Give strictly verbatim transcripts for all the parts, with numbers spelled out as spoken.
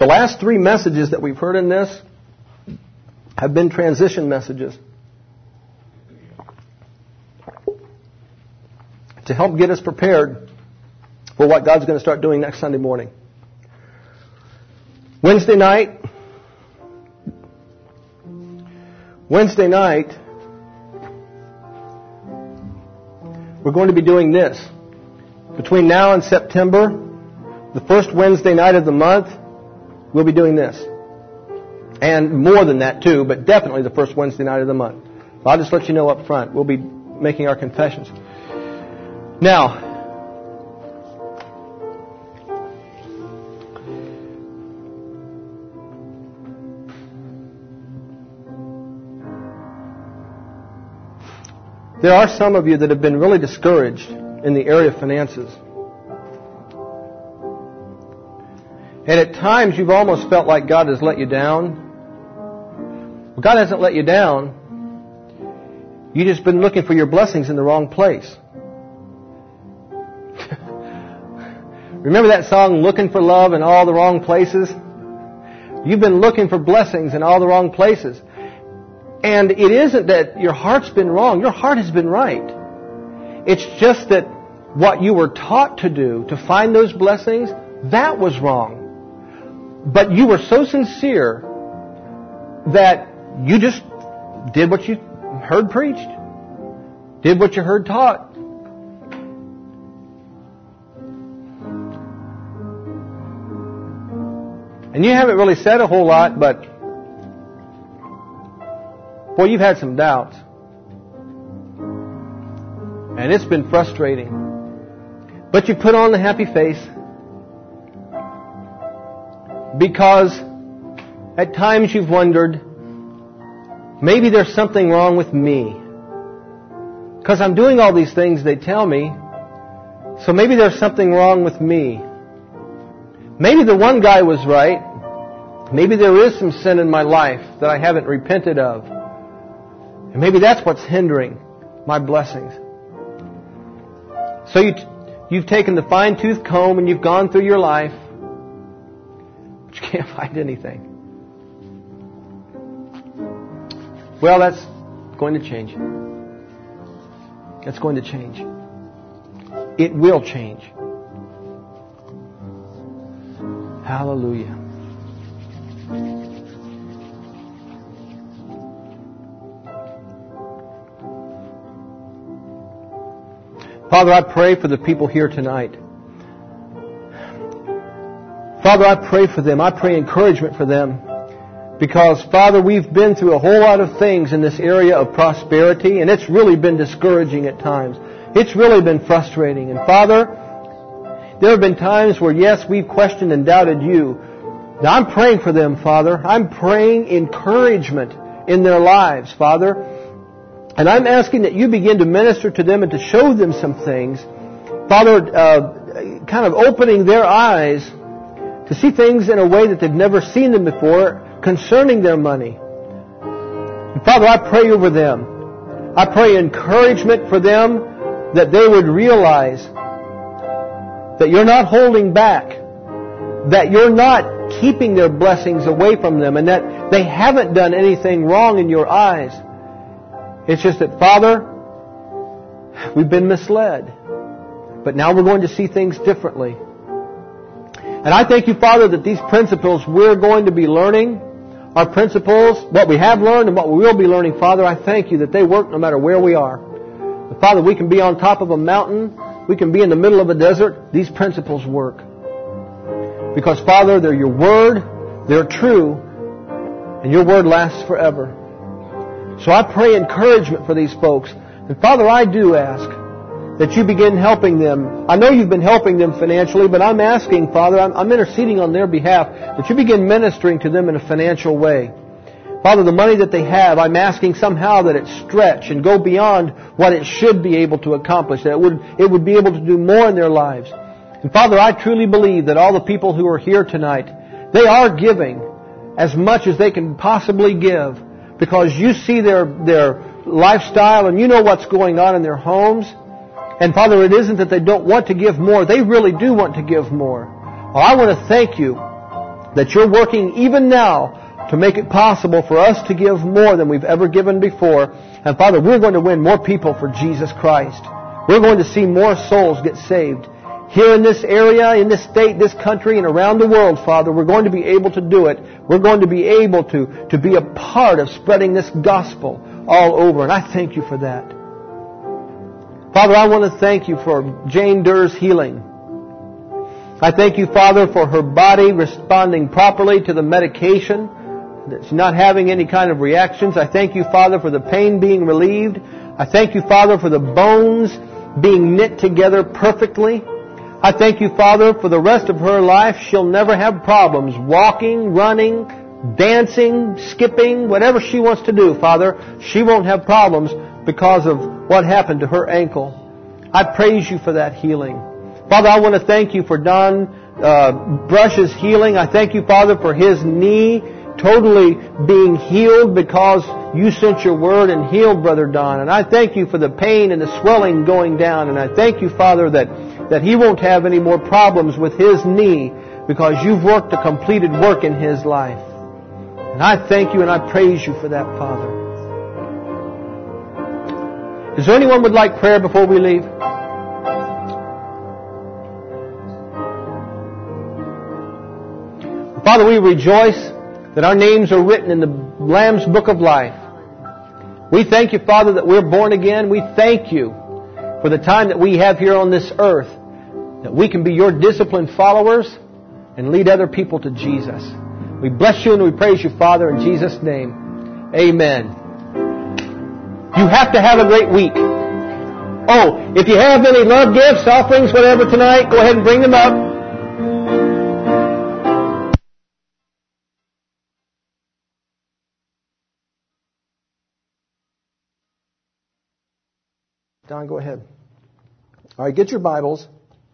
The last three messages that we've heard in this have been transition messages to help get us prepared for what God's going to start doing next Sunday morning. Wednesday night, Wednesday night, we're going to be doing this. Between now and September, the first Wednesday night of the month, we'll be doing this. And more than that too, but definitely the first Wednesday night of the month. So I'll just let you know up front. We'll be making our confessions. Now, there are some of you that have been really discouraged in the area of finances. And at times you've almost felt like God has let you down. Well, God hasn't let you down. You've just been looking for your blessings in the wrong place. Remember that song, Looking for Love in All the Wrong Places? You've been looking for blessings in all the wrong places. And it isn't that your heart's been wrong. Your heart has been right. It's just that what you were taught to do to find those blessings, that was wrong. But you were so sincere that you just did what you heard preached, did what you heard taught. And you haven't really said a whole lot, but boy, you've had some doubts. And it's been frustrating. But you put on the happy face because at times you've wondered, maybe there's something wrong with me. Because I'm doing all these things they tell me, so maybe there's something wrong with me. Maybe the one guy was right. Maybe there is some sin in my life that I haven't repented of. And maybe that's what's hindering my blessings. So you, you've taken the fine-tooth comb and you've gone through your life, but you can't find anything. Well, that's going to change. That's going to change. It will change. Hallelujah. Father, I pray for the people here tonight. Father, I pray for them. I pray encouragement for them. Because, Father, we've been through a whole lot of things in this area of prosperity, and it's really been discouraging at times. It's really been frustrating. And, Father, there have been times where, yes, we've questioned and doubted you. Now, I'm praying for them, Father. I'm praying encouragement in their lives, Father. And I'm asking that you begin to minister to them and to show them some things. Father, uh, kind of opening their eyes to see things in a way that they've never seen them before concerning their money. And Father, I pray over them. I pray encouragement for them that they would realize that you're not holding back, that you're not keeping their blessings away from them, and that they haven't done anything wrong in your eyes. It's just that, Father, we've been misled. But now we're going to see things differently. And I thank you, Father, that these principles we're going to be learning, our principles, what we have learned and what we will be learning, Father, I thank you that they work no matter where we are. But Father, we can be on top of a mountain, we can be in the middle of a desert, these principles work. Because, Father, they're your word, they're true, and your word lasts forever. So I pray encouragement for these folks. And Father, I do ask that you begin helping them. I know you've been helping them financially, but I'm asking, Father, I'm, I'm interceding on their behalf, that you begin ministering to them in a financial way. Father, the money that they have, I'm asking somehow that it stretch and go beyond what it should be able to accomplish, that it would, it would be able to do more in their lives. And Father, I truly believe that all the people who are here tonight, they are giving as much as they can possibly give, because you see their, their lifestyle and you know what's going on in their homes. And Father, it isn't that they don't want to give more. They really do want to give more. Well, I want to thank you that You're working even now to make it possible for us to give more than we've ever given before. And Father, we're going to win more people for Jesus Christ. We're going to see more souls get saved. Here in this area, in this state, this country, and around the world, Father, we're going to be able to do it. We're going to be able to, to be a part of spreading this gospel all over. And I thank You for that. Father, I want to thank You for Jane Durr's healing. I thank You, Father, for her body responding properly to the medication, that she's not having any kind of reactions. I thank You, Father, for the pain being relieved. I thank You, Father, for the bones being knit together perfectly. I thank You, Father, for the rest of her life. She'll never have problems walking, running, dancing, skipping, whatever she wants to do, Father. She won't have problems because of what happened to her ankle. I praise You for that healing. Father, I want to thank You for Don uh, Brush's healing. I thank You, Father, for his knee totally being healed because You sent Your word and healed Brother Don. And I thank You for the pain and the swelling going down. And I thank You, Father, that, that he won't have any more problems with his knee because You've worked a completed work in his life. And I thank You and I praise You for that, Father. Is there anyone would like prayer before we leave? Father, we rejoice that our names are written in the Lamb's Book of Life. We thank You, Father, that we're born again. We thank You for the time that we have here on this earth, that we can be Your disciplined followers and lead other people to Jesus. We bless You and we praise You, Father, in Jesus' name. Amen. You have to have a great week. Oh, if you have any love gifts, offerings, whatever tonight, go ahead and bring them up. Don, go ahead. All right, get your Bibles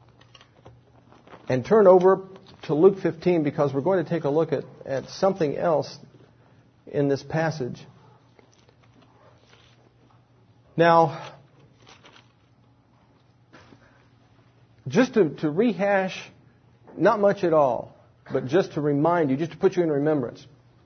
and turn over to Luke fifteen because we're going to take a look at, at something else in this passage. Now, just to, to rehash, not much at all, but just to remind you, just to put you in remembrance.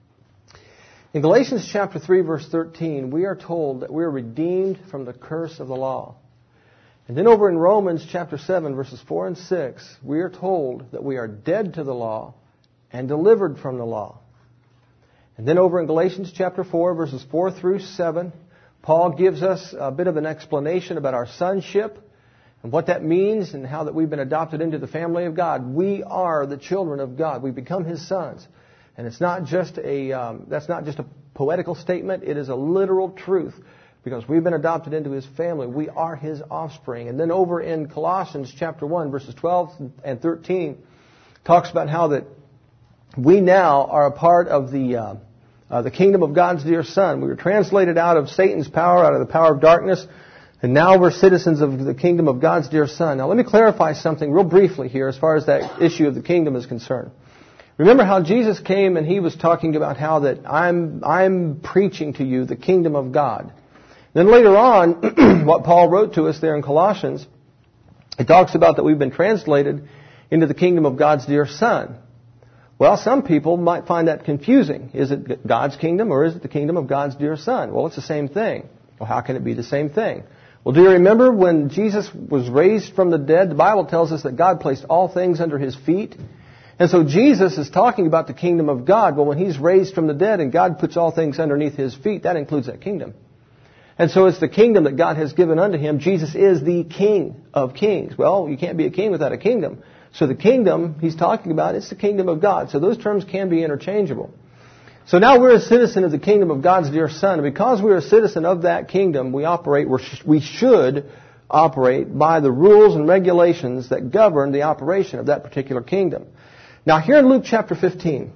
In Galatians chapter three, verse thirteen, we are told that we are redeemed from the curse of the law. And then over in Romans chapter seven, verses four and six, we are told that we are dead to the law and delivered from the law. And then over in Galatians chapter four, verses four through seven, Paul gives us a bit of an explanation about our sonship and what that means and how that we've been adopted into the family of God. We are the children of God. We become His sons. And it's not just a, um, that's not just a poetical statement. It is a literal truth because we've been adopted into His family. We are His offspring. And then over in Colossians chapter one, verses twelve and thirteen, talks about how that we now are a part of the, uh, uh, the kingdom of God's dear Son. We were translated out of Satan's power, out of the power of darkness, and now we're citizens of the kingdom of God's dear Son. Now let me clarify something real briefly here as far as that issue of the kingdom is concerned. Remember how Jesus came and He was talking about how that I'm, I'm preaching to you the kingdom of God. Then later on, what Paul wrote to us there in Colossians, it talks about that we've been translated into the kingdom of God's dear Son. Well, some people might find that confusing. Is it God's kingdom or is it the kingdom of God's dear Son? Well, it's the same thing. Well, how can it be the same thing? Well, do you remember when Jesus was raised from the dead? The Bible tells us that God placed all things under His feet. And so Jesus is talking about the kingdom of God. Well, when He's raised from the dead and God puts all things underneath His feet, that includes that kingdom. And so it's the kingdom that God has given unto Him. Jesus is the King of kings. Well, you can't be a king without a kingdom. So the kingdom He's talking about, it's the kingdom of God. So those terms can be interchangeable. So now we're a citizen of the kingdom of God's dear Son. And because we're a citizen of that kingdom, we operate, we should operate by the rules and regulations that govern the operation of that particular kingdom. Now here in Luke chapter fifteen,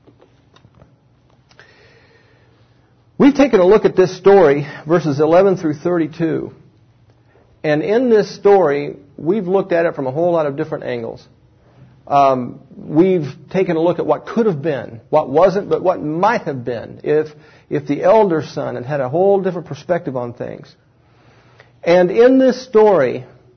we've taken a look at this story, verses eleven through thirty-two. And in this story, we've looked at it from a whole lot of different angles. Um, we've taken a look at what could have been, what wasn't, but what might have been if, if the elder son had had a whole different perspective on things. And in this story,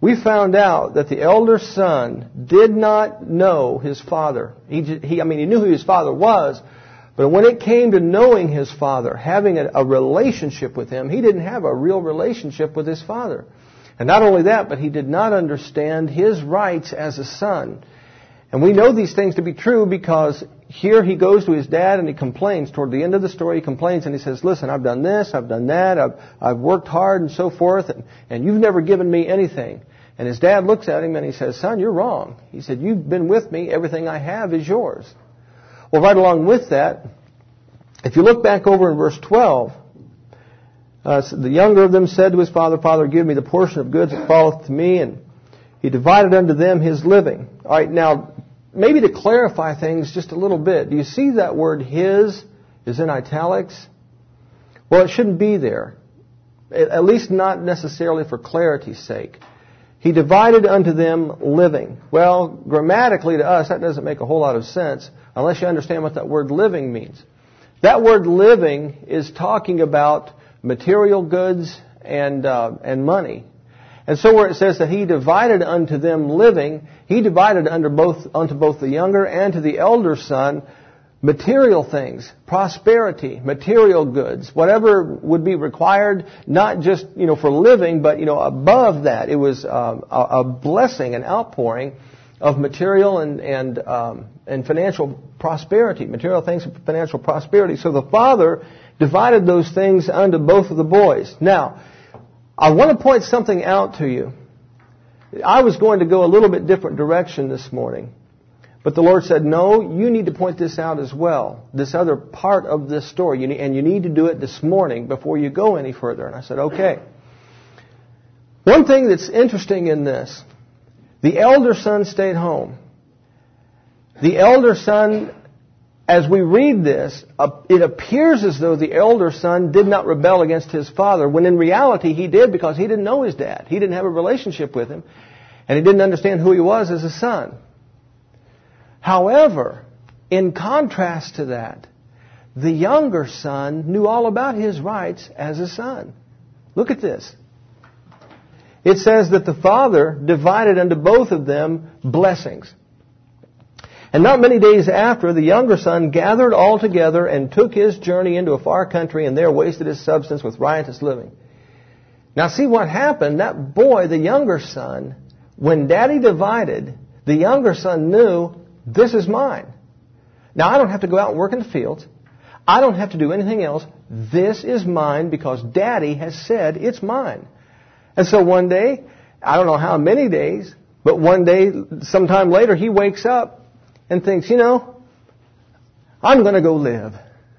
we found out that the elder son did not know his father. He, he, I mean, he knew who his father was, but when it came to knowing his father, having a, a relationship with him, he didn't have a real relationship with his father. And not only that, but he did not understand his rights as a son. And we know these things to be true because here he goes to his dad and he complains. Toward the end of the story, he complains and he says, listen, I've done this, I've done that, I've, I've worked hard and so forth, and, and you've never given me anything. And his dad looks at him and he says, son, you're wrong. He said, you've been with me, everything I have is yours. Well, right along with that, if you look back over in verse twelve, uh, the younger of them said to his father, Father, give me the portion of goods that falleth to me, and he divided unto them his living. All right, now, maybe to clarify things just a little bit, do you see that word his is in italics? Well, it shouldn't be there, at least not necessarily for clarity's sake. He divided unto them living. Well, grammatically to us, that doesn't make a whole lot of sense unless you understand what that word living means. That word living is talking about material goods and uh, and money. And so where it says that he divided unto them living, he divided unto both unto both the younger and to the elder son material things, prosperity, material goods, whatever would be required, not just, you know, for living, but, you know, above that. It was um, a, a blessing, an outpouring of material and and um, and financial prosperity, material things and financial prosperity. So the father divided those things unto both of the boys. Now, I want to point something out to you. I was going to go a little bit different direction this morning. But the Lord said, no, you need to point this out as well, this other part of this story, you need, and you need to do it this morning before you go any further. And I said, okay. One thing that's interesting in this, the elder son stayed home. The elder son, as we read this, it appears as though the elder son did not rebel against his father, when in reality he did, because he didn't know his dad. He didn't have a relationship with him, and he didn't understand who he was as a son. However, in contrast to that, the younger son knew all about his rights as a son. Look at this. It says that the father divided unto both of them blessings. And not many days after, the younger son gathered all together and took his journey into a far country, and there wasted his substance with riotous living. Now see what happened. That boy, the younger son, when daddy divided, the younger son knew, this is mine. Now, I don't have to go out and work in the fields. I don't have to do anything else. This is mine because Daddy has said it's mine. And so one day, I don't know how many days, but one day, sometime later, he wakes up and thinks, you know, I'm going to go live.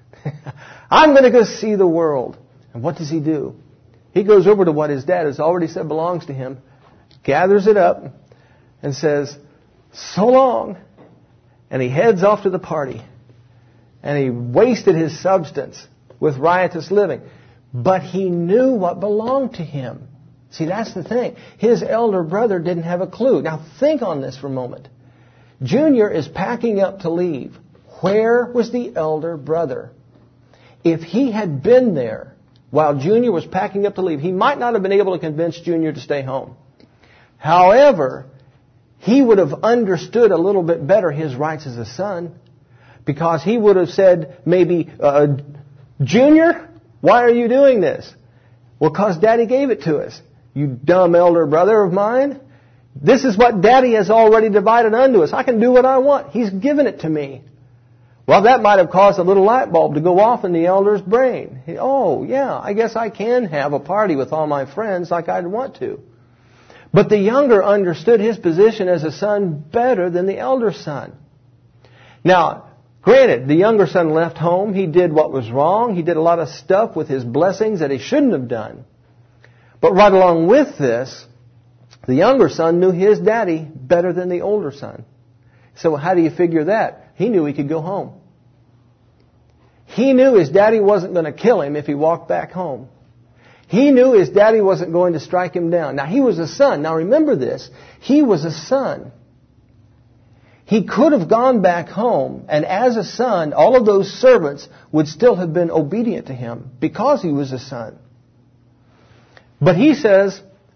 I'm going to go see the world. And what does he do? He goes over to what his dad has already said belongs to him, gathers it up, and says, so long. And he heads off to the party. And he wasted his substance with riotous living. But he knew what belonged to him. See, that's the thing. His elder brother didn't have a clue. Now think on this for a moment. Junior is packing up to leave. Where was the elder brother? If he had been there while Junior was packing up to leave, he might not have been able to convince Junior to stay home. However, he would have understood a little bit better his rights as a son, because he would have said maybe, uh, Junior, why are you doing this? Well, because Daddy gave it to us. You dumb elder brother of mine. This is what Daddy has already divided unto us. I can do what I want. He's given it to me. Well, that might have caused a little light bulb to go off in the elder's brain. Oh, yeah, I guess I can have a party with all my friends like I'd want to. But the younger understood his position as a son better than the elder son. Now, granted, the younger son left home. He did what was wrong. He did a lot of stuff with his blessings that he shouldn't have done. But right along with this, the younger son knew his daddy better than the older son. So how do you figure that? He knew he could go home. He knew his daddy wasn't going to kill him if he walked back home. He knew his daddy wasn't going to strike him down. Now, he was a son. Now, remember this. He was a son. He could have gone back home, and as a son, all of those servants would still have been obedient to him because he was a son. But he says,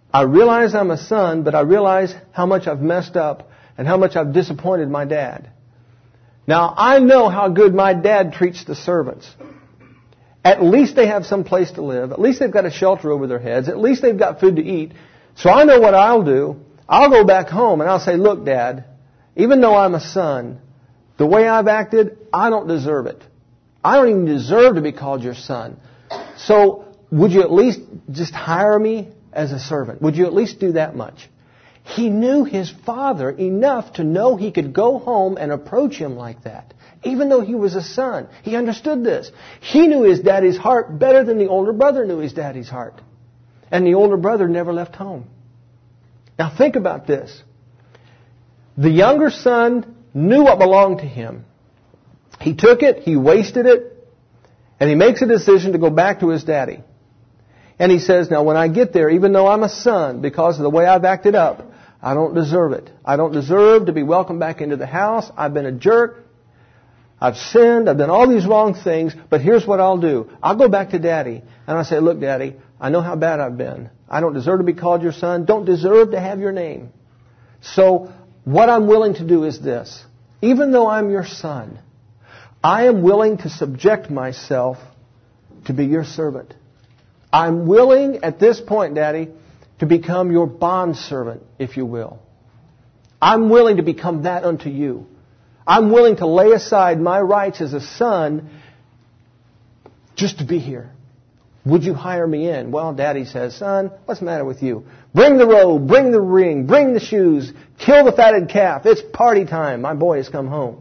I realize I'm a son, but I realize how much I've messed up and how much I've disappointed my dad. Now, I know how good my dad treats the servants. At least they have some place to live. At least they've got a shelter over their heads. At least they've got food to eat. So I know what I'll do. I'll go back home and I'll say, look, Dad, even though I'm a son, the way I've acted, I don't deserve it. I don't even deserve to be called your son. So would you at least just hire me as a servant? Would you at least do that much? He knew his father enough to know he could go home and approach him like that. Even though he was a son. He understood this. He knew his daddy's heart better than the older brother knew his daddy's heart. And the older brother never left home. Now think about this. The younger son knew what belonged to him. He took it, he wasted it, and he makes a decision to go back to his daddy. And he says, now when I get there, even though I'm a son, because of the way I've acted up, I don't deserve it. I don't deserve to be welcomed back into the house. I've been a jerk. I've sinned. I've done all these wrong things. But here's what I'll do. I'll go back to Daddy and I'll say, look, Daddy, I know how bad I've been. I don't deserve to be called your son. Don't deserve to have your name. So what I'm willing to do is this. Even though I'm your son, I am willing to subject myself to be your servant. I'm willing at this point, Daddy, to become your bondservant, if you will. I'm willing to become that unto you. I'm willing to lay aside my rights as a son just to be here. Would you hire me in? Well, Daddy says, son, what's the matter with you? Bring the robe, bring the ring, bring the shoes, kill the fatted calf. It's party time. My boy has come home.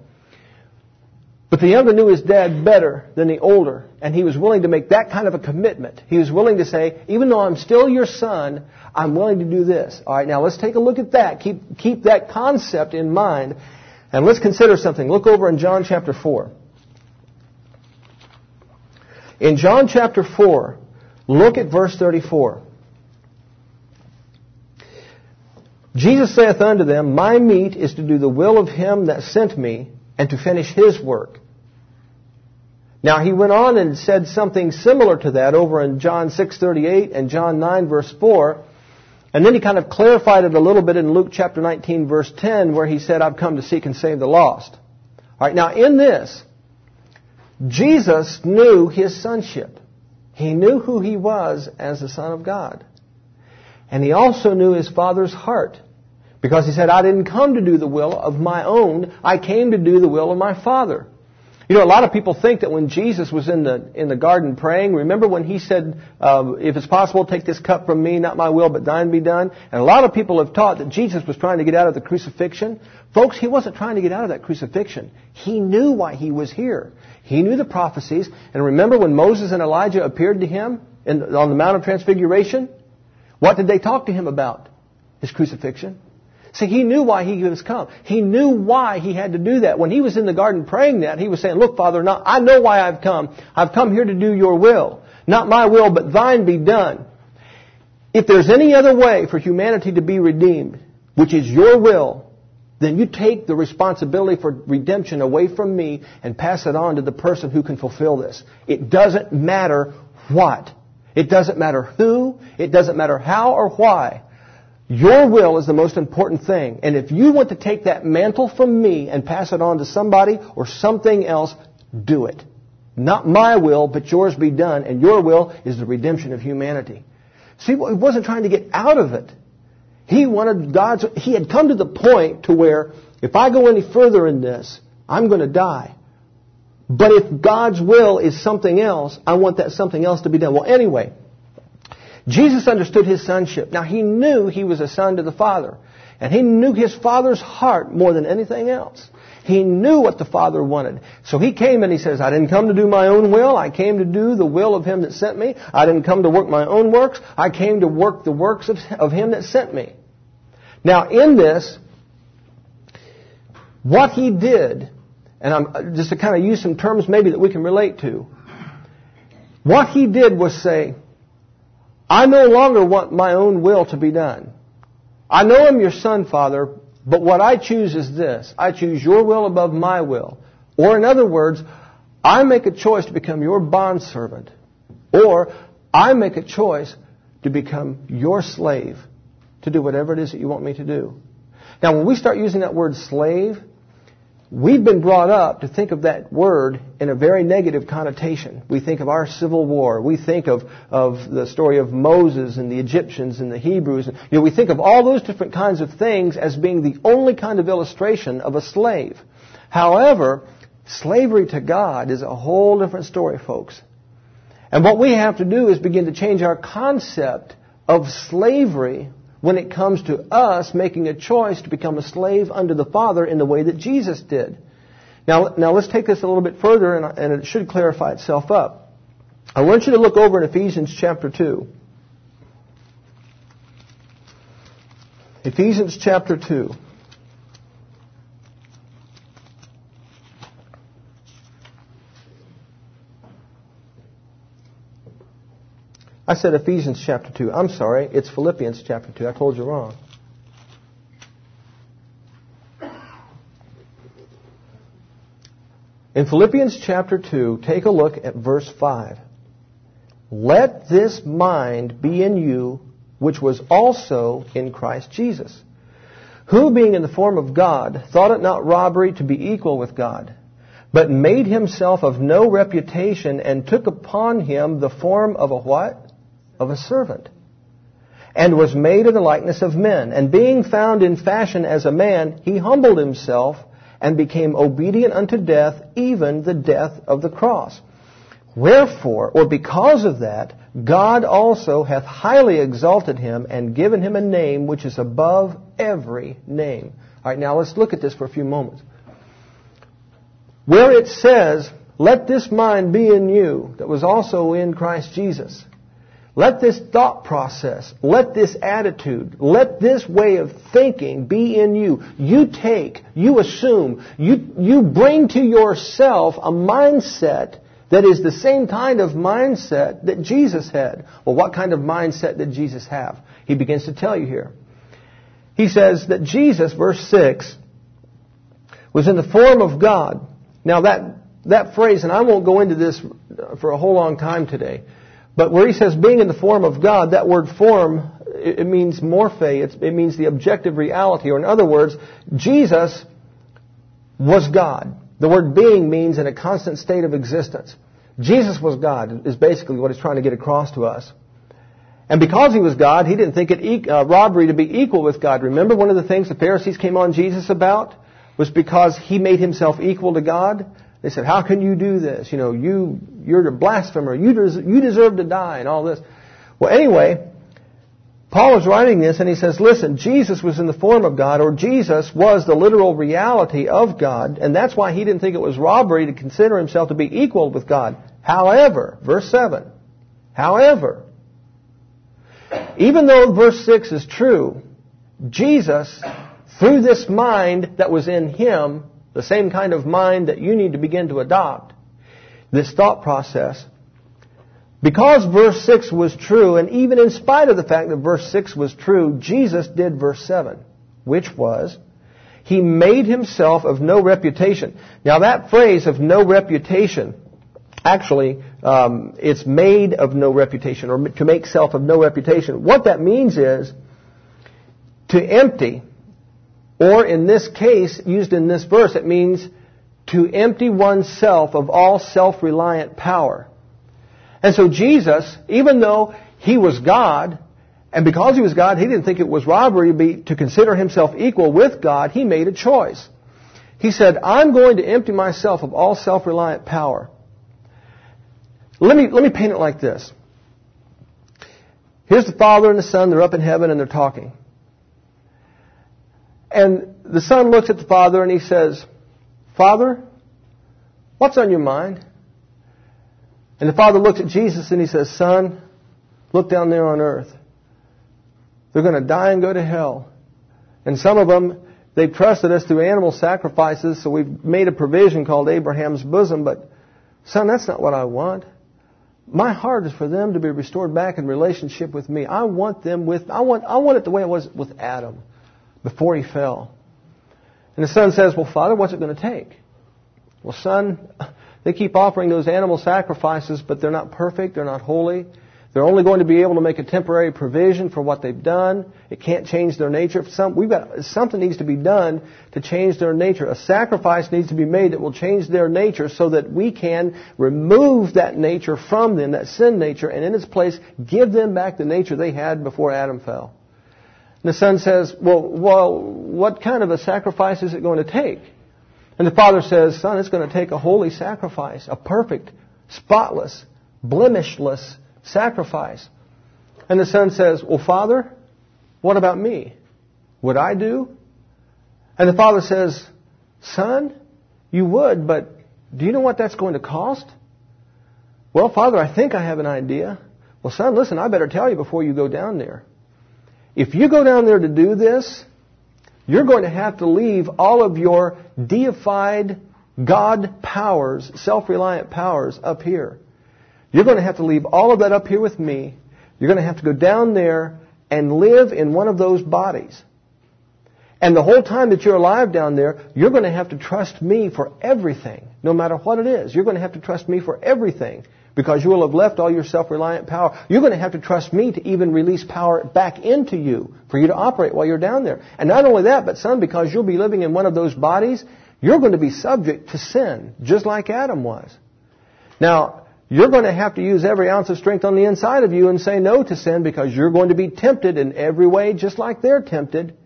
But the younger knew his dad better than the older, and he was willing to make that kind of a commitment. He was willing to say, even though I'm still your son, I'm willing to do this. All right, now let's take a look at that. Keep, keep that concept in mind, and let's consider something. Look over in John chapter four. In John chapter four, look at verse thirty-four. Jesus saith unto them, my meat is to do the will of him that sent me, and to finish his work. Now he went on and said something similar to that over in John six thirty-eight and John nine verse four. And then he kind of clarified it a little bit in Luke chapter nineteen verse ten, where he said, I've come to seek and save the lost. All right, now in this, Jesus knew his sonship. He knew who he was as the Son of God. And he also knew his Father's heart. Because he said, I didn't come to do the will of my own. I came to do the will of my Father. You know, a lot of people think that when Jesus was in the in the garden praying, remember when he said, uh, if it's possible, take this cup from me, not my will, but thine be done. And a lot of people have taught that Jesus was trying to get out of the crucifixion. Folks, he wasn't trying to get out of that crucifixion. He knew why he was here. He knew the prophecies. And remember when Moses and Elijah appeared to him in, on the Mount of Transfiguration? What did they talk to him about? His crucifixion. See, he knew why he was come. He knew why he had to do that. When he was in the garden praying that, he was saying, look, Father, not, I know why I've come. I've come here to do your will. Not my will, but thine be done. If there's any other way for humanity to be redeemed, which is your will, then you take the responsibility for redemption away from me and pass it on to the person who can fulfill this. It doesn't matter what. It doesn't matter who. It doesn't matter how or why. Your will is the most important thing. And if you want to take that mantle from me and pass it on to somebody or something else, do it. Not my will, but yours be done. And your will is the redemption of humanity. See, he wasn't trying to get out of it. He wanted God's... He had come to the point to where, if I go any further in this, I'm going to die. But if God's will is something else, I want that something else to be done. Well, anyway... Jesus understood his sonship. Now, he knew he was a son to the Father. And he knew his Father's heart more than anything else. He knew what the Father wanted. So he came and he says, I didn't come to do my own will. I came to do the will of him that sent me. I didn't come to work my own works. I came to work the works of, of him that sent me. Now, in this, what he did, and I'm just to kind of use some terms maybe that we can relate to, what he did was say, I no longer want my own will to be done. I know I'm your son, Father, but what I choose is this. I choose your will above my will. Or in other words, I make a choice to become your bondservant. Or I make a choice to become your slave to do whatever it is that you want me to do. Now, when we start using that word slave, we've been brought up to think of that word in a very negative connotation. We think of our civil war. We think of, of the story of Moses and the Egyptians and the Hebrews. You know, we think of all those different kinds of things as being the only kind of illustration of a slave. However, slavery to God is a whole different story, folks. And what we have to do is begin to change our concept of slavery when it comes to us making a choice to become a slave unto the Father in the way that Jesus did. Now, now let's take this a little bit further, and, and it should clarify itself up. I want you to look over in Ephesians chapter two. Ephesians chapter two. I said Ephesians chapter two. I'm sorry, it's Philippians chapter two. I told you wrong. In Philippians chapter two, take a look at verse five. Let this mind be in you, which was also in Christ Jesus, who being in the form of God, thought it not robbery to be equal with God, but made himself of no reputation, and took upon him the form of a what? Of a servant, and was made in the likeness of men. And being found in fashion as a man, he humbled himself and became obedient unto death, even the death of the cross. Wherefore, or because of that, God also hath highly exalted him and given him a name which is above every name. All right, now let's look at this for a few moments. Where it says, let this mind be in you that was also in Christ Jesus. Let this thought process, let this attitude, let this way of thinking be in you. You take, you assume, you, you bring to yourself a mindset that is the same kind of mindset that Jesus had. Well, what kind of mindset did Jesus have? He begins to tell you here. He says that Jesus, verse six, was in the form of God. Now that, that phrase, and I won't go into this for a whole long time today, but where he says being in the form of God, that word form, it, it means morphe, it's, it means the objective reality. Or in other words, Jesus was God. The word being means in a constant state of existence. Jesus was God is basically what he's trying to get across to us. And because he was God, he didn't think it uh, robbery to be equal with God. Remember one of the things the Pharisees came on Jesus about was because he made himself equal to God. They said, how can you do this? You know, you, you're a blasphemer. You, des- you deserve to die and all this. Well, anyway, Paul is writing this and he says, listen, Jesus was in the form of God, or Jesus was the literal reality of God, and that's why he didn't think it was robbery to consider himself to be equal with God. However, verse seven, however, even though verse six is true, Jesus, through this mind that was in him, the same kind of mind that you need to begin to adopt, this thought process, because verse six was true, and even in spite of the fact that verse six was true, Jesus did verse seven, which was, he made himself of no reputation. Now that phrase of no reputation, actually, um, it's made of no reputation, or to make self of no reputation. What that means is to empty. Or in this case, used in this verse, it means to empty oneself of all self-reliant power. And so Jesus, even though he was God, and because he was God, he didn't think it was robbery to, be, to consider himself equal with God, he made a choice. He said, I'm going to empty myself of all self-reliant power. Let me, let me paint it like this. Here's the Father and the Son, they're up in heaven and they're talking. And the Son looks at the Father and he says, Father, what's on your mind? And the Father looks at Jesus and he says, Son, look down there on earth. They're going to die and go to hell. And some of them, they've trusted us through animal sacrifices, so we've made a provision called Abraham's bosom. But, Son, that's not what I want. My heart is for them to be restored back in relationship with me. I want them with, I want, I want it the way it was with Adam before he fell. And the Son says, well, Father, what's it going to take? Well, Son, they keep offering those animal sacrifices, but they're not perfect, they're not holy. They're only going to be able to make a temporary provision for what they've done. It can't change their nature. Some, we've got, something needs to be done to change their nature. A sacrifice needs to be made that will change their nature so that we can remove that nature from them, that sin nature, and in its place give them back the nature they had before Adam fell. And the son says, well, well, what kind of a sacrifice is it going to take? And the father says, son, it's going to take a holy sacrifice, a perfect, spotless, blemishless sacrifice. And the son says, well, Father, what about me? Would I do? And the father says, son, you would, but do you know what that's going to cost? Well, Father, I think I have an idea. Well, son, listen, I better tell you before you go down there. If you go down there to do this, you're going to have to leave all of your deified God powers, self-reliant powers up here. You're going to have to leave all of that up here with me. You're going to have to go down there and live in one of those bodies. And the whole time that you're alive down there, you're going to have to trust me for everything, no matter what it is. You're going to have to trust me for everything because you will have left all your self-reliant power. You're going to have to trust me to even release power back into you for you to operate while you're down there. And not only that, but son, because you'll be living in one of those bodies, you're going to be subject to sin, just like Adam was. Now, you're going to have to use every ounce of strength on the inside of you and say no to sin because you're going to be tempted in every way just like they're tempted.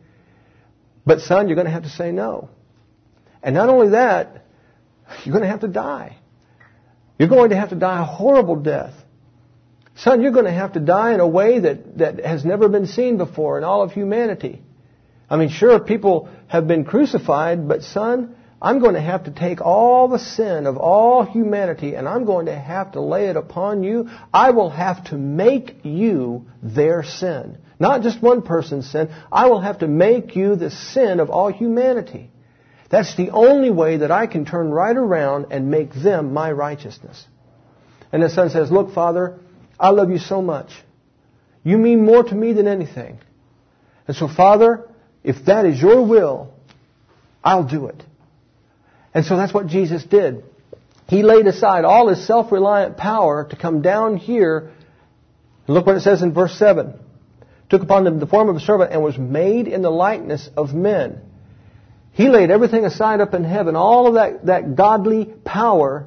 But son, you're going to have to say no. And not only that, you're going to have to die. You're going to have to die a horrible death. Son, you're going to have to die in a way that, that has never been seen before in all of humanity. I mean, sure, people have been crucified, but son, I'm going to have to take all the sin of all humanity and I'm going to have to lay it upon you. I will have to make you their sin. Not just one person's sin. I will have to make you the sin of all humanity. That's the only way that I can turn right around and make them my righteousness. And the son says, look, Father, I love you so much. You mean more to me than anything. And so, Father, if that is your will, I'll do it. And so that's what Jesus did. He laid aside all his self-reliant power to come down here. Look what it says in verse seven. Took upon him the form of a servant and was made in the likeness of men. He laid everything aside up in heaven, all of that, that godly power,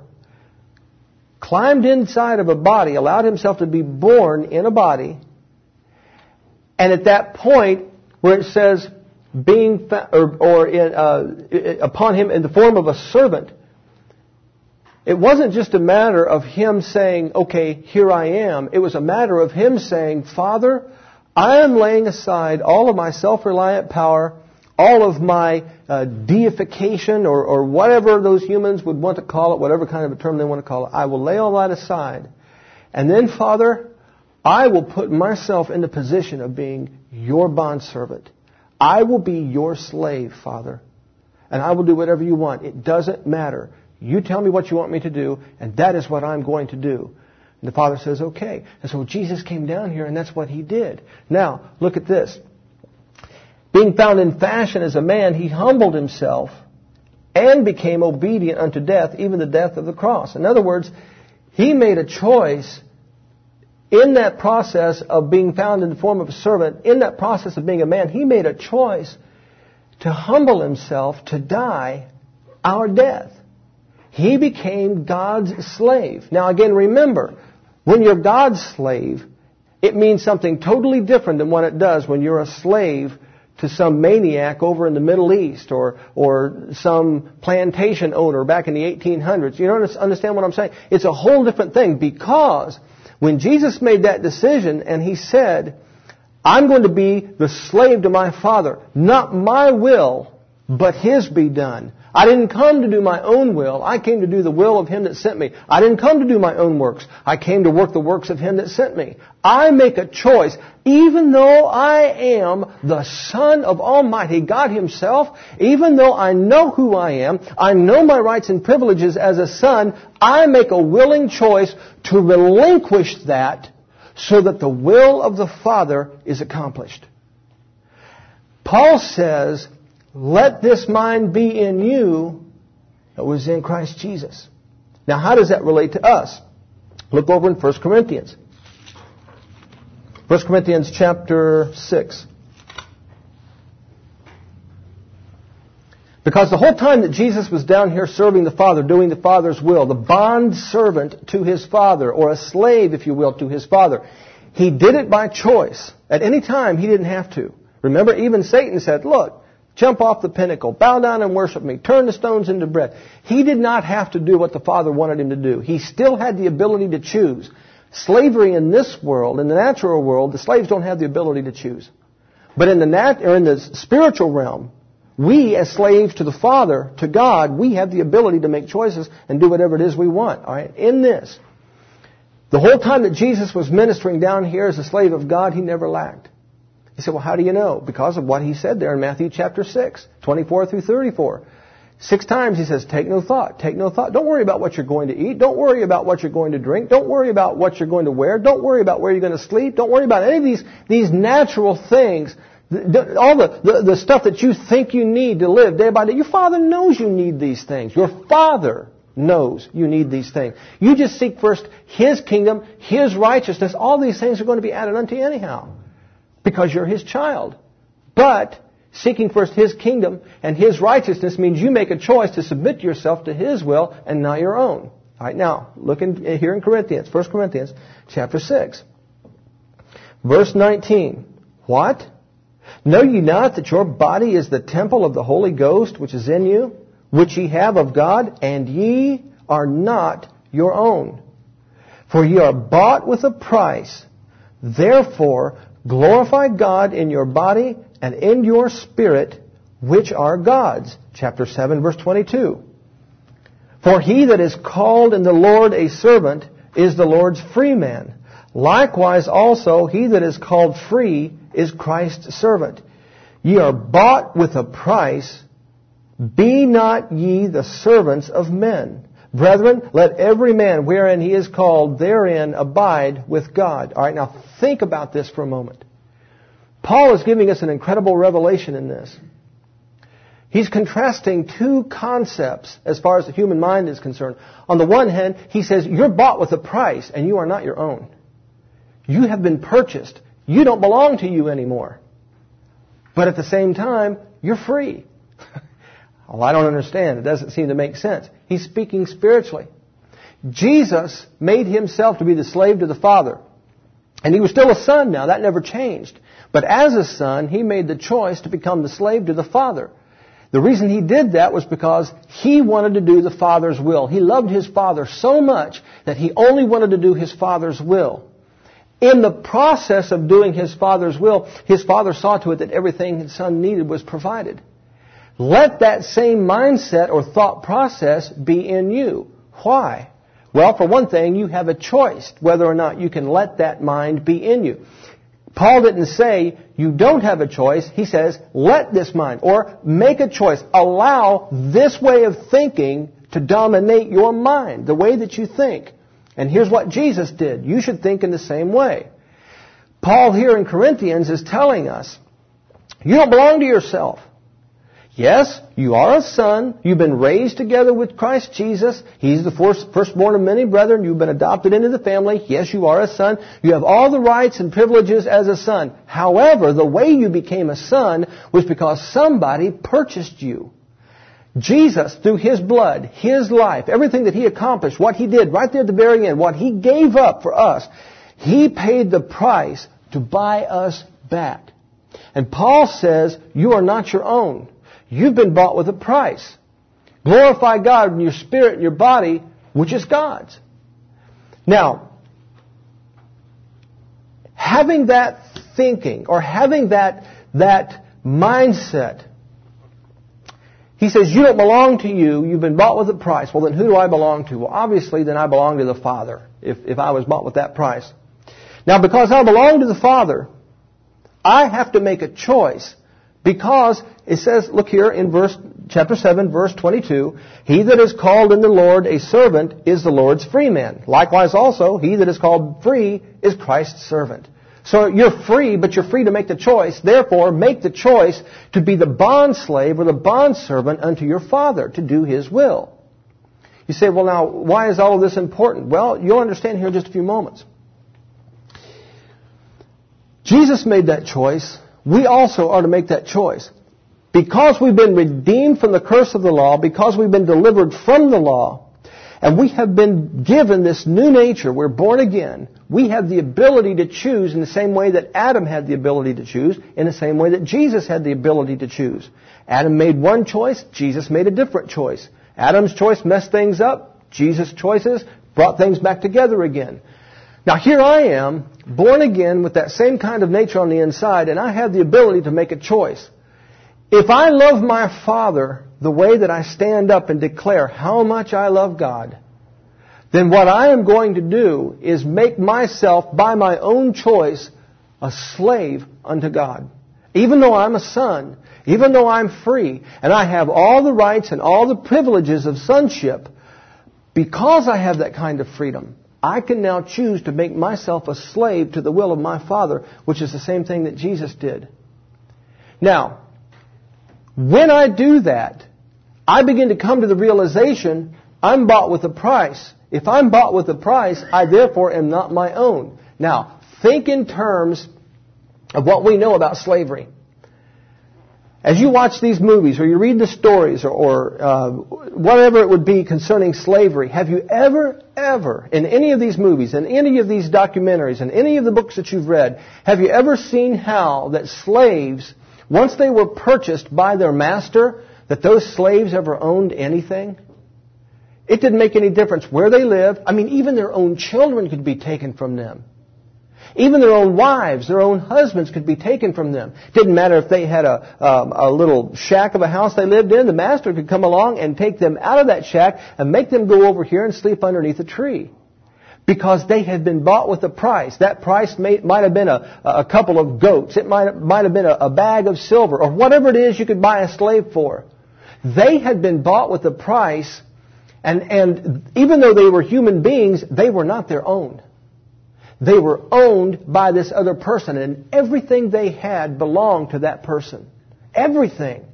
climbed inside of a body, allowed himself to be born in a body. And at that point where it says, being fa- or, or in, uh, upon him in the form of a servant, it wasn't just a matter of him saying, okay, here I am. It was a matter of him saying, Father, I am laying aside all of my self-reliant power, all of my uh, deification or, or whatever those humans would want to call it, whatever kind of a term they want to call it. I will lay all that aside. And then, Father, I will put myself in the position of being your bondservant. I will be your slave, Father, and I will do whatever you want. It doesn't matter. You tell me what you want me to do, and that is what I'm going to do. And the Father says, okay. And so Jesus came down here, and that's what He did. Now, look at this. Being found in fashion as a man, He humbled Himself and became obedient unto death, even the death of the cross. In other words, He made a choice in that process of being found in the form of a servant, in that process of being a man. He made a choice to humble Himself, to die our death. He became God's slave. Now again, remember, when you're God's slave, it means something totally different than what it does when you're a slave to some maniac over in the Middle East or or some plantation owner back in the eighteen hundreds. You don't understand what I'm saying? It's a whole different thing, because when Jesus made that decision and He said, I'm going to be the slave to my Father, not my will, but His be done. I didn't come to do my own will. I came to do the will of Him that sent me. I didn't come to do my own works. I came to work the works of Him that sent me. I make a choice. Even though I am the Son of Almighty God Himself, even though I know who I am, I know my rights and privileges as a son, I make a willing choice to relinquish that so that the will of the Father is accomplished. Paul says, let this mind be in you that was in Christ Jesus. Now, how does that relate to us? Look over in First Corinthians. First Corinthians chapter six. Because the whole time that Jesus was down here serving the Father, doing the Father's will, the bond servant to His Father, or a slave, if you will, to His Father, He did it by choice. At any time, He didn't have to. Remember, even Satan said, look, jump off the pinnacle, bow down and worship me, turn the stones into bread. He did not have to do what the Father wanted Him to do. He still had the ability to choose. Slavery in this world, in the natural world, the slaves don't have the ability to choose. But in the nat- or in the spiritual realm, we, as slaves to the Father, to God, we have the ability to make choices and do whatever it is we want. All right? In this, the whole time that Jesus was ministering down here as a slave of God, He never lacked. He said, well, how do you know? Because of what He said there in Matthew chapter six, twenty-four through thirty-four. Six times He says, take no thought, take no thought. Don't worry about what you're going to eat. Don't worry about what you're going to drink. Don't worry about what you're going to wear. Don't worry about where you're going to sleep. Don't worry about any of these, these natural things. All the, the, the stuff that you think you need to live day by day. Your Father knows you need these things. Your Father knows you need these things. You just seek first His kingdom, His righteousness. All these things are going to be added unto you anyhow, because you're His child. But seeking first His kingdom and His righteousness means you make a choice to submit yourself to His will and not your own. All right, now, look in, here in Corinthians, First Corinthians chapter six. Verse nineteen. What? Know ye not that your body is the temple of the Holy Ghost which is in you, which ye have of God, and ye are not your own? For ye are bought with a price. Therefore, glorify God in your body and in your spirit, which are God's. Chapter seven, verse twenty-two. For he that is called in the Lord a servant is the Lord's free man. Likewise also he that is called free is Christ's servant. Ye are bought with a price. Be not ye the servants of men. Brethren, let every man wherein he is called therein abide with God. All right, now think about this for a moment. Paul is giving us an incredible revelation in this. He's contrasting two concepts as far as the human mind is concerned. On the one hand, he says, you're bought with a price and you are not your own. You have been purchased. You don't belong to you anymore. But at the same time, you're free. Well, I don't understand. It doesn't seem to make sense. He's speaking spiritually. Jesus made Himself to be the slave to the Father. And He was still a son now. That never changed. But as a son, He made the choice to become the slave to the Father. The reason He did that was because He wanted to do the Father's will. He loved His Father so much that He only wanted to do His Father's will. In the process of doing His Father's will, His Father saw to it that everything His Son needed was provided. Let that same mindset or thought process be in you. Why? Well, for one thing, you have a choice whether or not you can let that mind be in you. Paul didn't say you don't have a choice. He says, let this mind, or make a choice. Allow this way of thinking to dominate your mind, the way that you think. And here's what Jesus did. You should think in the same way. Paul here in Corinthians is telling us, you don't belong to yourself. Yes, you are a son. You've been raised together with Christ Jesus. He's the first, firstborn of many brethren. You've been adopted into the family. Yes, you are a son. You have all the rights and privileges as a son. However, the way you became a son was because somebody purchased you. Jesus, through His blood, His life, everything that He accomplished, what He did right there at the very end, what He gave up for us, He paid the price to buy us back. And Paul says, you are not your own. You've been bought with a price. Glorify God in your spirit and your body, which is God's. Now, having that thinking or having that, that mindset, he says, you don't belong to you. You've been bought with a price. Well, then who do I belong to? Well, obviously, then I belong to the Father, if, if I was bought with that price. Now, because I belong to the Father, I have to make a choice. Because it says, look here in verse chapter seven, verse twenty-two, he that is called in the Lord a servant is the Lord's free man. Likewise also, he that is called free is Christ's servant. So you're free, but you're free to make the choice. Therefore, make the choice to be the bond slave or the bond servant unto your Father, to do His will. You say, well now, why is all of this important? Well, you'll understand here in just a few moments. Jesus made that choice. We also are to make that choice. Because we've been redeemed from the curse of the law, because we've been delivered from the law, and we have been given this new nature, we're born again, we have the ability to choose in the same way that Adam had the ability to choose, in the same way that Jesus had the ability to choose. Adam made one choice, Jesus made a different choice. Adam's choice messed things up, Jesus' choices brought things back together again. Now here I am, born again with that same kind of nature on the inside, and I have the ability to make a choice. If I love my Father the way that I stand up and declare how much I love God, then what I am going to do is make myself, by my own choice, a slave unto God. Even though I'm a son, even though I'm free, and I have all the rights and all the privileges of sonship, because I have that kind of freedom, I can now choose to make myself a slave to the will of my Father, which is the same thing that Jesus did. Now, when I do that, I begin to come to the realization I'm bought with a price. If I'm bought with a price, I therefore am not my own. Now, think in terms of what we know about slavery. As you watch these movies or you read the stories or, or uh, whatever it would be concerning slavery, have you ever, ever, in any of these movies, in any of these documentaries, in any of the books that you've read, have you ever seen how that slaves, once they were purchased by their master, that those slaves ever owned anything? It didn't make any difference where they lived. I mean, even their own children could be taken from them. Even their own wives, their own husbands could be taken from them. Didn't matter if they had a, um, a little shack of a house they lived in. The master could come along and take them out of that shack and make them go over here and sleep underneath a tree. Because they had been bought with a price. That price may, might have been a, a couple of goats. It might, might have been a, a bag of silver or whatever it is you could buy a slave for. They had been bought with a price, and, and even though they were human beings, they were not their own. They were owned by this other person, and everything they had belonged to that person. Everything.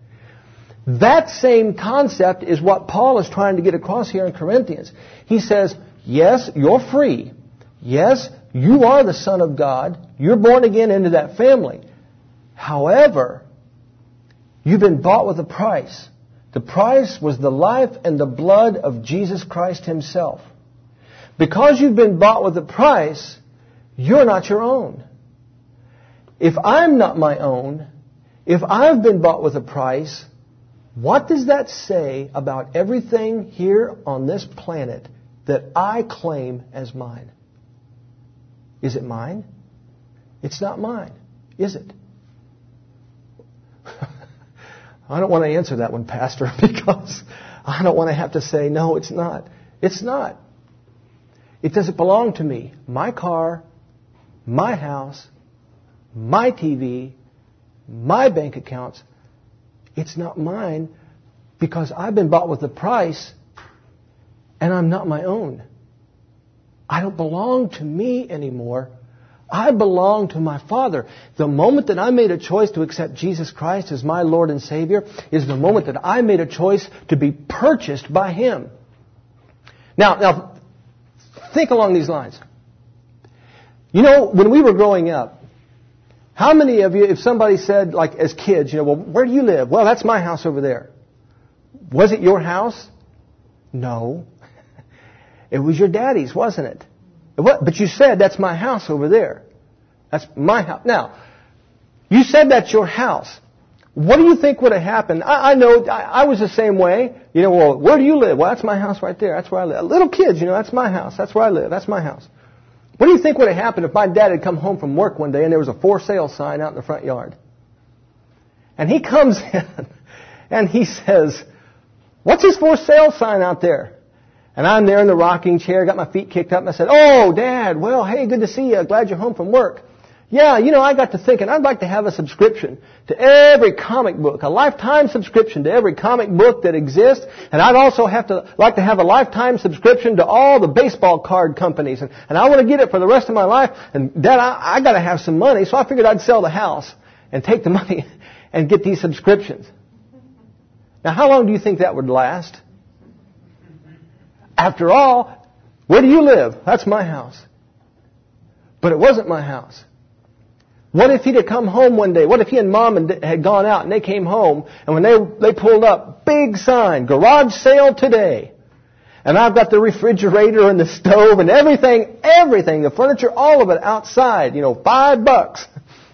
That same concept is what Paul is trying to get across here in Corinthians. He says, yes, you're free. Yes, you are the Son of God. You're born again into that family. However, you've been bought with a price. The price was the life and the blood of Jesus Christ Himself. Because you've been bought with a price, you're not your own. If I'm not my own, if I've been bought with a price, what does that say about everything here on this planet that I claim as mine? Is it mine? It's not mine, is it? I don't want to answer that one, Pastor, because I don't want to have to say, no, it's not. It's not. It doesn't belong to me. My car, my house, my T V, my bank accounts, it's not mine because I've been bought with a price and I'm not my own. I don't belong to me anymore. I belong to my Father. The moment that I made a choice to accept Jesus Christ as my Lord and Savior is the moment that I made a choice to be purchased by Him. Now, now, think along these lines. You know, when we were growing up, how many of you, if somebody said, like as kids, you know, well, where do you live? Well, that's my house over there. Was it your house? No. It was your daddy's, wasn't it? But you said, that's my house over there. That's my house. Now, you said that's your house. What do you think would have happened? I, I know, I, I was the same way. You know, well, where do you live? Well, that's my house right there. That's where I live. Little kids, you know, that's my house. That's where I live. That's my house. What do you think would have happened if my dad had come home from work one day and there was a for sale sign out in the front yard? And he comes in and he says, what's this for sale sign out there? And I'm there in the rocking chair, got my feet kicked up, and I said, oh, Dad, well, hey, good to see you. Glad you're home from work. Yeah, you know, I got to thinking, I'd like to have a subscription to every comic book, a lifetime subscription to every comic book that exists, and I'd also have to like to have a lifetime subscription to all the baseball card companies, and, and I want to get it for the rest of my life, and Dad, I, I got to have some money, so I figured I'd sell the house and take the money and get these subscriptions. Now, how long do you think that would last? After all, where do you live? That's my house. But it wasn't my house. What if he'd have come home one day? What if he and Mom had gone out and they came home and when they they pulled up, big sign, garage sale today. And I've got the refrigerator and the stove and everything, everything, the furniture, all of it outside, you know, five bucks.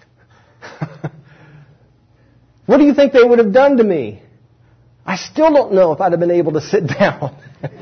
What do you think they would have done to me? I still don't know if I'd have been able to sit down.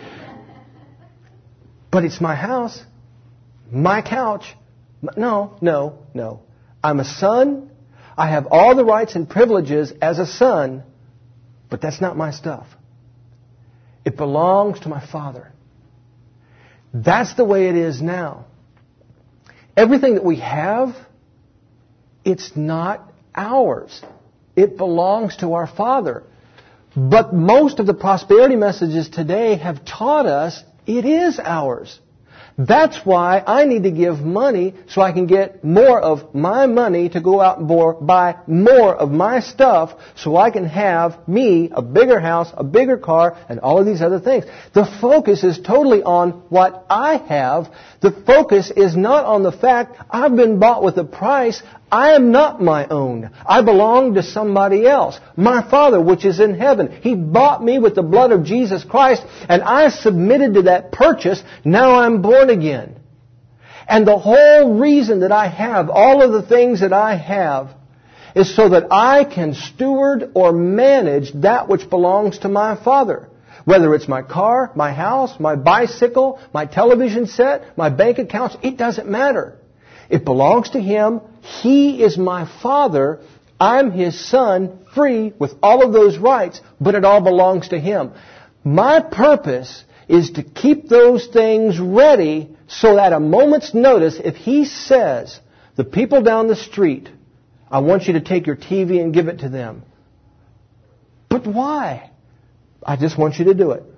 But it's my house, my couch. No, no, no. I'm a son. I have all the rights and privileges as a son, but that's not my stuff. It belongs to my Father. That's the way it is now. Everything that we have, it's not ours. It belongs to our Father. But most of the prosperity messages today have taught us it is ours. That's why I need to give money so I can get more of my money to go out and buy more of my stuff so I can have me a bigger house, a bigger car, and all of these other things. The focus is totally on what I have. The focus is not on the fact I've been bought with a price. I am not my own. I belong to somebody else. My Father, which is in heaven. He bought me with the blood of Jesus Christ, and I submitted to that purchase. Now I'm born again. And the whole reason that I have all of the things that I have is so that I can steward or manage that which belongs to my Father. Whether it's my car, my house, my bicycle, my television set, my bank accounts, it doesn't matter. It belongs to Him. He is my Father. I'm His Son, free with all of those rights, but it all belongs to Him. My purpose is to keep those things ready so that at a moment's notice, if He says, the people down the street, I want you to take your T V and give it to them. But why? I just want you to do it.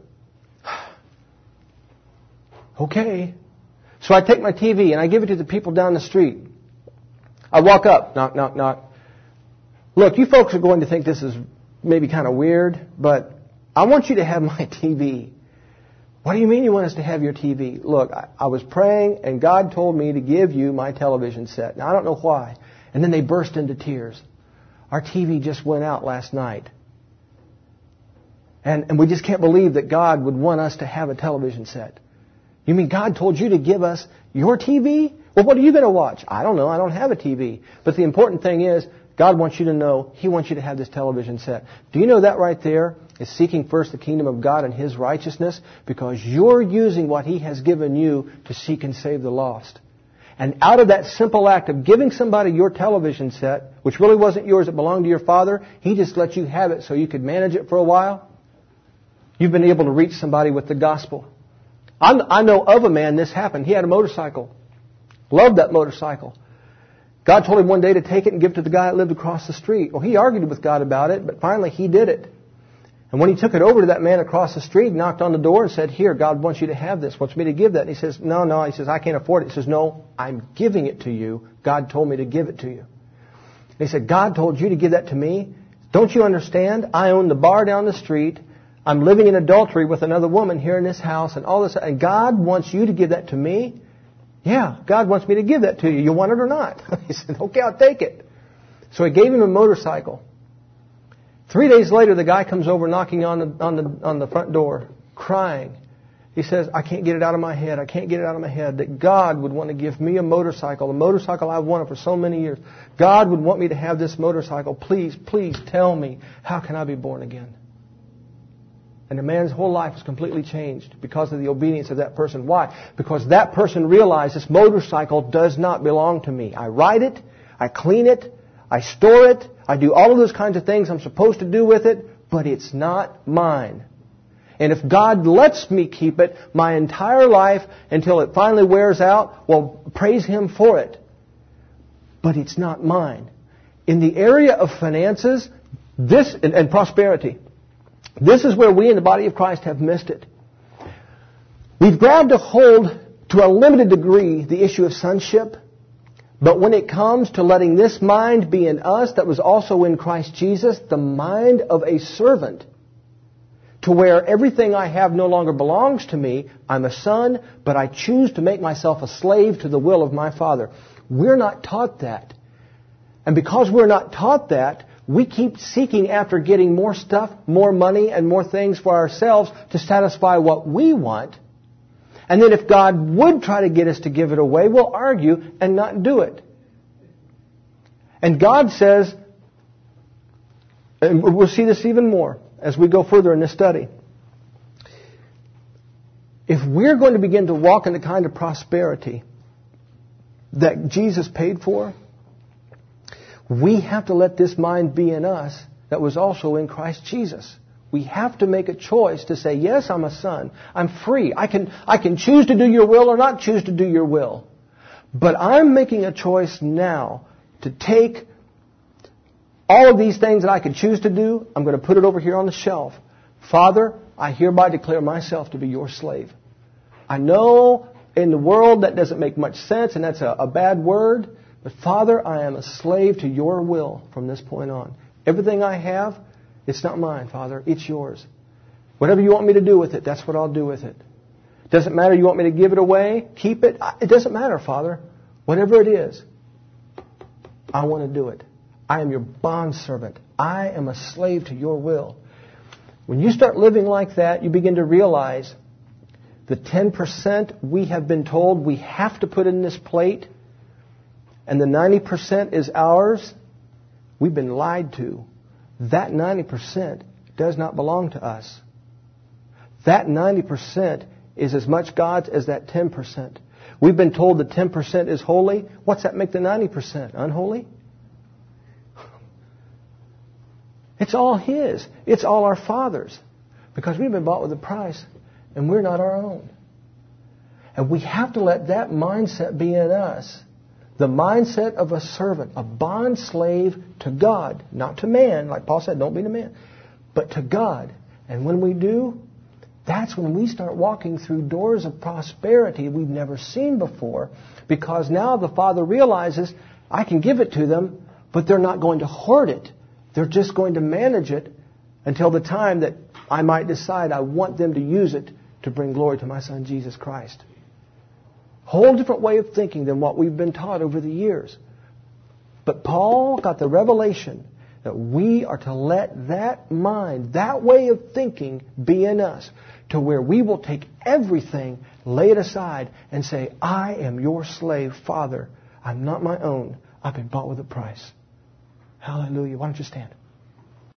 Okay. So I take my T V and I give it to the people down the street. I walk up, knock, knock, knock. Look, you folks are going to think this is maybe kind of weird, but I want you to have my T V. What do you mean you want us to have your T V? Look, I, I was praying and God told me to give you my television set. Now, I don't know why. And then they burst into tears. Our T V just went out last night. And, and we just can't believe that God would want us to have a television set. You mean God told you to give us your T V? Well, what are you going to watch? I don't know. I don't have a T V. But the important thing is, God wants you to know He wants you to have this television set. Do you know that right there is seeking first the kingdom of God and His righteousness? Because you're using what He has given you to seek and save the lost. And out of that simple act of giving somebody your television set, which really wasn't yours, it belonged to your Father, He just let you have it so you could manage it for a while. You've been able to reach somebody with the gospel. I know of a man this happened. He had a motorcycle. Loved that motorcycle. God told him one day to take it and give it to the guy that lived across the street. Well, he argued with God about it, but finally he did it. And when he took it over to that man across the street, knocked on the door and said, here, God wants you to have this, wants me to give that. And he says, no, no. He says, I can't afford it. He says, no, I'm giving it to you. God told me to give it to you. And he said, God told you to give that to me? Don't you understand? I own the bar down the street. I'm living in adultery with another woman here in this house and all this. And God wants you to give that to me? Yeah, God wants me to give that to you. You want it or not? He said, okay, I'll take it. So he gave him a motorcycle. Three days later, the guy comes over knocking on the, on the, on the front door, crying. He says, I can't get it out of my head. I can't get it out of my head that God would want to give me a motorcycle, a motorcycle I've wanted for so many years. God would want me to have this motorcycle. Please, please tell me, how can I be born again? And the man's whole life was completely changed because of the obedience of that person. Why? Because that person realized this motorcycle does not belong to me. I ride it, I clean it, I store it, I do all of those kinds of things I'm supposed to do with it, but it's not mine. And if God lets me keep it my entire life until it finally wears out, well, praise Him for it. But it's not mine. In the area of finances, this and, and prosperity, this is where we in the body of Christ have missed it. We've grabbed a hold to a limited degree the issue of sonship, but when it comes to letting this mind be in us that was also in Christ Jesus, the mind of a servant, to where everything I have no longer belongs to me, I'm a son, but I choose to make myself a slave to the will of my Father. We're not taught that. And because we're not taught that, we keep seeking after getting more stuff, more money, and more things for ourselves to satisfy what we want. And then if God would try to get us to give it away, we'll argue and not do it. And God says, and we'll see this even more as we go further in this study, if we're going to begin to walk in the kind of prosperity that Jesus paid for, we have to let this mind be in us that was also in Christ Jesus. We have to make a choice to say, yes, I'm a son. I'm free. I can, I can choose to do your will or not choose to do your will. But I'm making a choice now to take all of these things that I could choose to do. I'm going to put it over here on the shelf. Father, I hereby declare myself to be your slave. I know in the world that doesn't make much sense and that's a, a bad word. But Father, I am a slave to your will from this point on. Everything I have, it's not mine, Father. It's yours. Whatever you want me to do with it, that's what I'll do with it. Doesn't matter you want me to give it away, keep it. It doesn't matter, Father. Whatever it is, I want to do it. I am your bondservant. I am a slave to your will. When you start living like that, you begin to realize the ten percent we have been told we have to put in this plate, and the ninety percent is ours, we've been lied to. That ninety percent does not belong to us. That ninety percent is as much God's as that ten percent. We've been told the ten percent is holy. What's that make the ninety percent? Unholy? It's all His. It's all our Father's. Because we've been bought with a price, and we're not our own. And we have to let that mindset be in us. The mindset of a servant, a bond slave to God, not to man. Like Paul said, don't be to man, but to God. And when we do, that's when we start walking through doors of prosperity we've never seen before. Because now the Father realizes, I can give it to them, but they're not going to hoard it. They're just going to manage it until the time that I might decide I want them to use it to bring glory to my Son, Jesus Christ. Whole different way of thinking than what we've been taught over the years. But Paul got the revelation that we are to let that mind, that way of thinking be in us, to where we will take everything, lay it aside, and say, I am your slave, Father. I'm not my own. I've been bought with a price. Hallelujah. Why don't you stand?